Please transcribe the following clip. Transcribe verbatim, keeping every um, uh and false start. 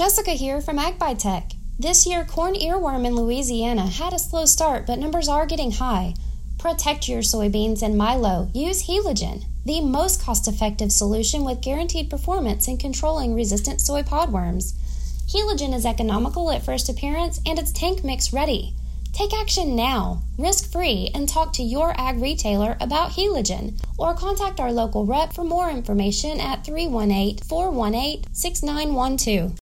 Jessica here from AgBiTech. This year, corn earworm in Louisiana had a slow start, but numbers are getting high. Protect your soybeans and milo. Use Heliogen, the most cost-effective solution with guaranteed performance in controlling resistant soy podworms. Heliogen is economical at first appearance, and it's tank mix ready. Take action now, risk-free, and talk to your ag retailer about Heliogen, or contact our local rep for more information at three one eight, four one eight, six nine one two.